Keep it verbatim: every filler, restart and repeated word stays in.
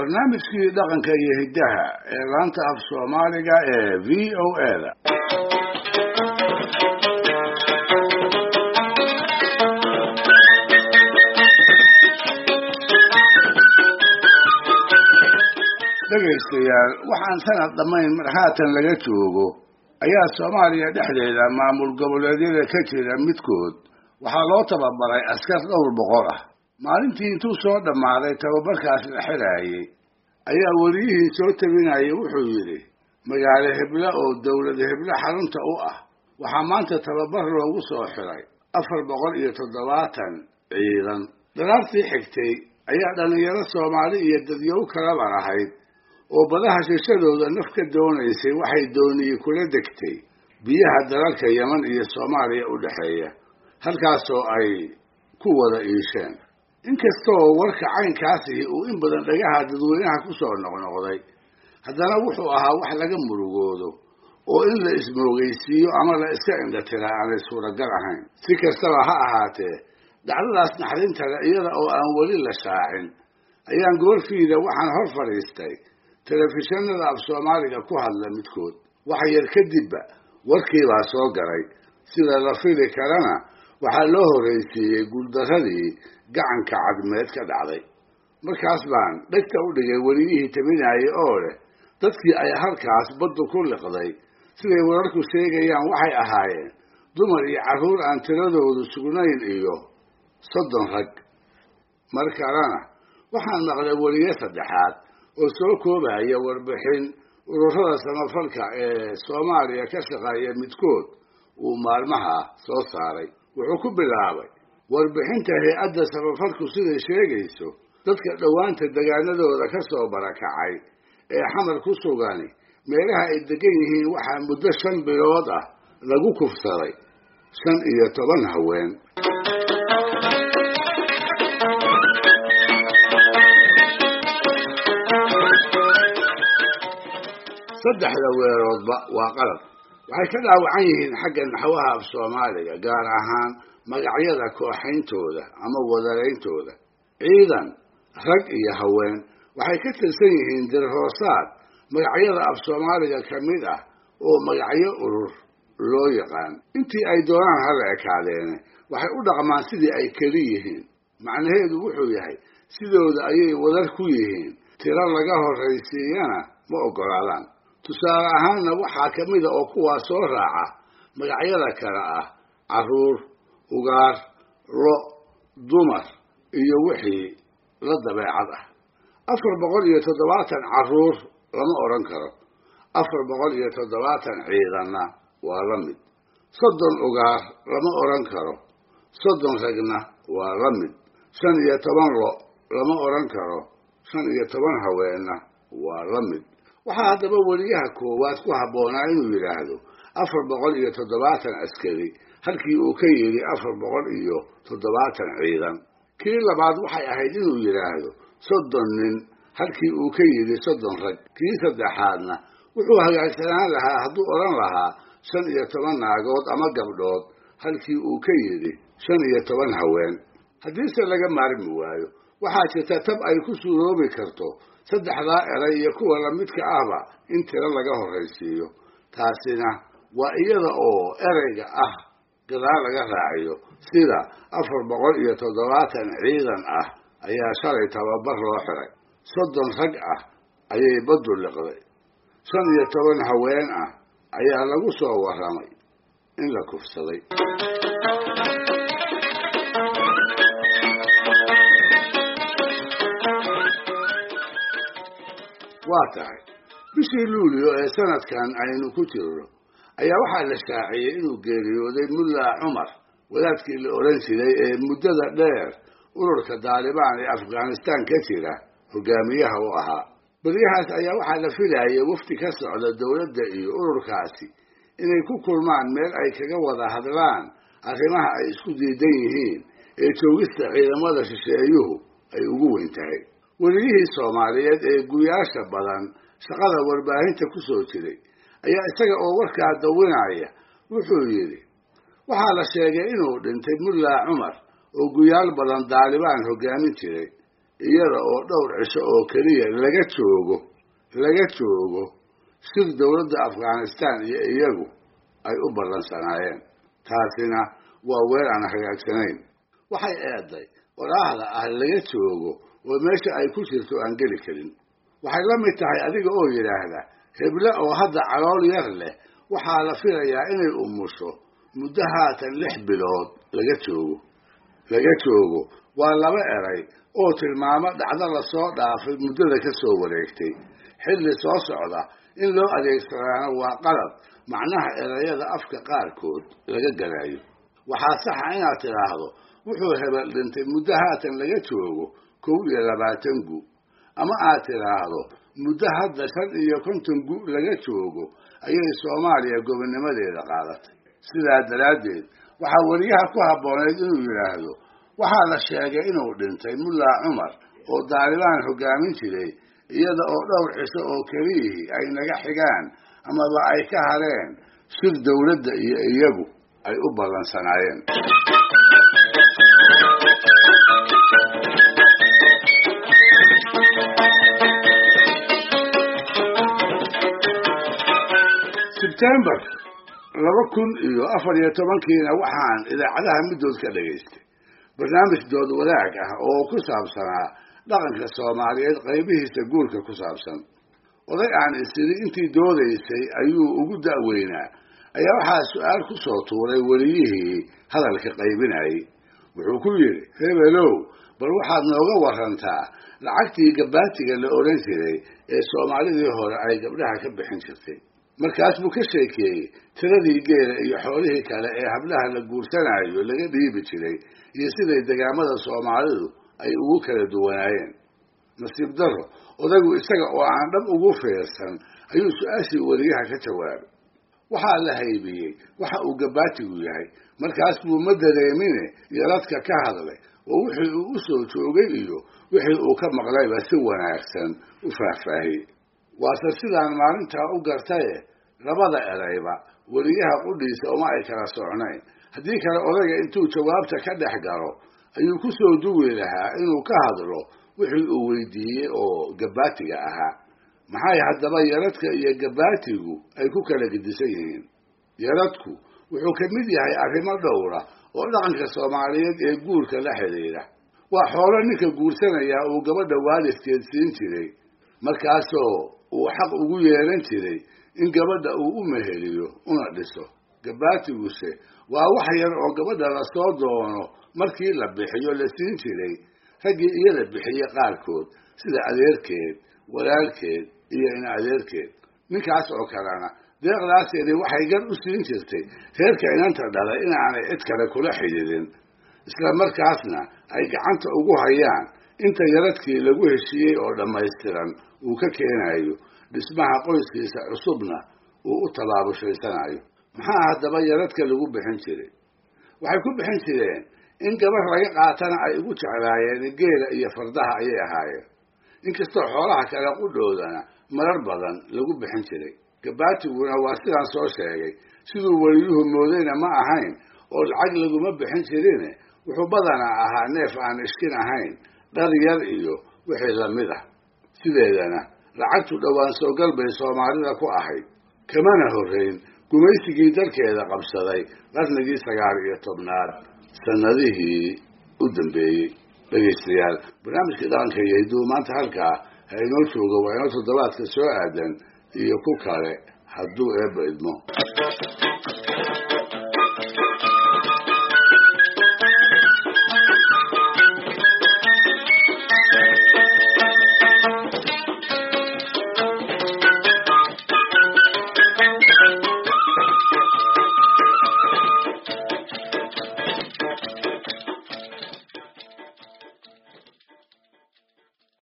barnaamijkii dhaqanka iyo hiddaha ee laanta af Soomaaliga ee V O A da dhegaystayaal waxaan sanad dhammayn mar haatan laga joogo ayaa Soomaaliya dhexdeeda maamul goboleedyada ka jira midkood waxaa loo tababaray askar dhowr boqol ah maalintii intuu soo dhammaaday tababarkaas la xiraayay ayaa weliyihii soo tabinayay wuxuu yidhi magaalo hebla oo dowlada hebla xarunta u ah waxaa maanta tababar loogu soo xiray afar boqol iyo toddobaatan ciidan daraartii xigtay ayaa dhalinyaro Soomaali iyo dadyow kalaba ahayd oo badaha shishadooda naf ka doonaysay waxay dooniyey kula degtay biyaha dalalka Yemen iyo Soomaaliya u dhaxeeya halkaasoo ay ku wada iisheen inkastoo warka caynkaasi uu in badan dhagaha dadweynaha ku soo noqnoqday haddana wuxuu ahaa wax laga murugoodo oo in la ismoogeysiiyo ama la iska indhatiraa aanay suuragal ahayn si kastaba ha ahaatee dhacdadaas naxdinta leh iyada oo aan weli la shaacin ayaan goorfiida waxaan hor fadhiistay telefishinada af Soomaaliga ku hadla midkood wax yar kadibba warkiibaa soo galay sida la fili karana waxaa loo horreysiiyey guuldaradii gacanka cadmeed ka dhacday markaas baan dhegta u dhigay weliyihii tabinayay oo leh dadkii ay halkaas baddu ku liqday siday wararku sheegayaan waxay ahaayeen dumar iyo carruur aan tiradoodu sugnayn iyo soddon rag mar kalena waxaan maqlay weliye saddexaad oo soo koobaya warbixin ururada samafalka ee Soomaaliya ka shaqeeya midkood uu maalmaha soo saaray wuxuu ku bilaabay warbixinta hay'adda samafalku siday sheegayso dadka dhowaanta deegaanadooda ka soo barakacay ee xamar ku sugan meelaha ay degan yihiin waxaa muddo shan bilood ah lagu kufsaday shan iyo toban haween saddexda weeroodba waa qalad waxay ka dhaawacan yihiin xagga naxwaha af Soomaaliga gaar ahaan magacyada kooxayntooda ama wadaleyntooda ciidan rag iyo haween waxay ka tirsan yihiin dir hoosaad magacyada af Soomaaliga ka mid ah oo magacyo urur loo yaqaan intii ay doonaan hala ekaadeen waxay u dhaqmaan sidii ay keli yihiin macnaheedu wuxuu yahay sidooda ayay wadar ku yihiin tiro laga horreysiiyana ma ogolaadaan tusaale ahaanna waxaa ka mid ah oo kuwaa soo raaca magacyada kale ah carruur ugaar lo dumar iyo wixii la dabeecad ah afar boqol iyo toddobaatan carruur lama odhan karo afar boqol iyo toddobaatan ciidanna waa la mid soddon ugaar lama odhan karo soddon ragna waa la mid shan iyo toban lo lama odhan karo shan iyo toban haweenna waa la mid waxaa haddaba weliyaha koowaad ku habboonaa inuu yidhaahdo afar boqol iyo toddobaatan askari halkii uu ka yidhi afar boqol iyo toddobaatan ciidan kii labaad waxay ahayd inuu yidhaahdo soddon nin halkii uu ka yidhi soddon rag kii saddexaadna wuxuu hagaagsanaan lahaa hadduu odhan lahaa shan iyo toban naagood ama gabdhood halkii uu ka yidhi shan iyo toban haween haddiise laga maarmi waayo waxaa jirta tab ay ku suuroobi karto saddexdaa eray iyo kuwa lamidka ahba in tiro laga horreysiiyo taasina waa iyada oo ereyga ah gadaal laga raaciyo sida afar boqol iyo toddobaatan ciidan ah ayaa shalay tababar loo xiray soddon rag ah ayay baddu liqday shan iyo toban haween ah ayaa lagu soo warramay in la kufsaday waa tahay bishii luulyo ee sanadkan aynu ku jirno ayaa waxaa la shaaciyey inuu geeriyooday mullaa cumar wadaadkii la odhan jiray ee muddada dheer ururka daalibaan ee Afghanistan ka jira hogaamiyaha u ahaa beriyahaas ayaa waxaa la filayay wafdi ka socda dowladda iyo ururkaasi inay ku kulmaan meel ay kaga wada hadlaan arrimaha ay isku diidan yihiin ee joogista ciidamada shisheeyuhu ay ugu weyn tahay weliyihii Soomaaliyeed ee guyaasha badan shaqada warbaahinta ku soo jiray ayaa isaga oo warkaa dawinaya wuxuu yidhi waxaa la sheegay inuu dhintay mullaa cumar oo guyaal badan daalibaan hogaamin jiray iyada oo dhowr cisho oo keliya laga joogo laga joogo sir dowladda Afghanistan iyo iyagu ay u ballansanaayeen. taasina waa weer aan hagaagsanayn. waxay eeday walaahda ah laga joogo oo meesha ay ku jirto aan geli karin. waxay la mid tahay adiga oo yidhaahda hebla oo hadda calool yar leh waxaa la filayaa inay umusho muddo haatan lix bilood laga joogo laga joogo waa laba eray oo tilmaamo dhacdo la soo dhaafay muddada ka soo wareegtay. xilli soo socda in loo adeegsadaana waa qalad macnaha erayada afka qaarkood laga galayo. waxaa saxa inaad tidhaahdo wuxuu hebel dhintay muddo haatan laga joogo kow iyo labaatan gu, ama aad tidhaahdo muddo hadda shan iyo konton gu laga joogo ayay Soomaaliya gobonnimadeeda qaadatay. sidaa daraaddeed waxaa weliyaha ku habbooneyd inuu yidhaahdo waxaa la sheegay inuu dhintay Mullaa Cumar oo Daalibaan hoggaamin jiray iyada oo dhowr cisho oo keliyihii ay naga xigaan amaba ay ka hareen sir dowladda iyo iyagu ay u ballansanaayeen. September laba kun iyo afar iyo tobankiina waxaan idaacadaha middood ka dhagaystay barnaamij dood wadaag ah oo ku saabsanaa dhaqanka Soomaaliyeed qaybihiisa guurka ku saabsan. oday aan isiri intii doodaysay ayuu ugu da'weynaa ayaa waxaa su'aal ku soo tuuray weliyihii hadalka qaybinayay. wuxuu ku yidhi hebelow bal waxaad nooga warantaa lacagtii gabaatiga la odhan jiray ee Soomaalidii hore ay gabdhaha ka bixin jirtay. markaas buu ka sheekeeyey tiradii geela iyo xoolihii kale ee hablaha la guursanayo laga dhiibi jiray iyo siday degaamada Soomaalidu ay ugu kala duwanaayeen. nasiib darro odaygu isaga oo aan dhab ugu fiirsan ayuu su-aashii weliyaha ka jawaabay. waxaa la haybiyey waxa uu gabaatigu yahay. markaas buu ma dareemine yaradka ka hadlay oo wixii uu u soo joogay iyo wixii uu ka maqlayba si wanaagsan u faahfaahiyey. waase sidaan maalintaa u gartaye labada erayba weliyaha qudhiisa uma ay kala socnayn. haddii kale odayga intuu jawaabta ka dhex galo ayuu ku soo duwi lahaa inuu ka hadlo wixii uu weydiiyey oo gabaatiga ahaa. maxay haddaba yaradka iyo gabaatigu ay ku kala gedisan yihiin? yaradku wuxuu ka mid yahay arrimo dhowra oo dhaqanka Soomaaliyeed ee guurka la xidhiidha. waa xoolo ninka guursanayaa uu gabadha waalidkeed siin jiray markaasoo uu xaq ugu yeelan jiray in gabadha uu u meheliyo una dhiso. gabaatiguse waa wax yar oo gabadha la soo doono markii la bixiyo la siin jiray raggii iyada bixiye qaarkood sida adeerkeed walaalkeed iyo ina adeerkeed. ninkaas oo kalena deeqdaasini waxay gar u siin jirtay reerka inanta dhalay inaanay cid kale kula xidhiidhin, isla markaasna ay gacanta ugu hayaan inta yaradkii lagu heshiiyey oo dhammaystiran uu ka keenayo dhismaha qoyskiisa cusubna uu u tabaabushaysanaayo. maxaa haddaba yaradka lagu bixin jiray? waxay ku bixin jireen in gabar laga qaatana ay ugu jeclaayeen geela iyo fardaha ayay ahaayeen. inkastoo xoolaha kale qudhoodana marar badan lagu bixin jiray. gabaatiguna waa sidaan soo sheegay siduu weliyuhu moodayna ma ahayn oo lacag laguma bixin jirine wuxuu badanaa ahaa neef aan ishkin ahayn, dhar yar iyo wixii lamid ah. sideedana lacagtu dhowaan soo galbay Soomaalida ku ahayd, kamana horreyn gumaysigii dalkeeda qabsaday qarnigii sagaal iyo tobnaad sanadihii u dambeeyey. dhegaystayaal barnaamijka dhaqanka iyo hidduu maanta halkaa ha inoo joogo. waa inoo toddobaadka soo aadan iyo ku kale hadduu eebba idmo.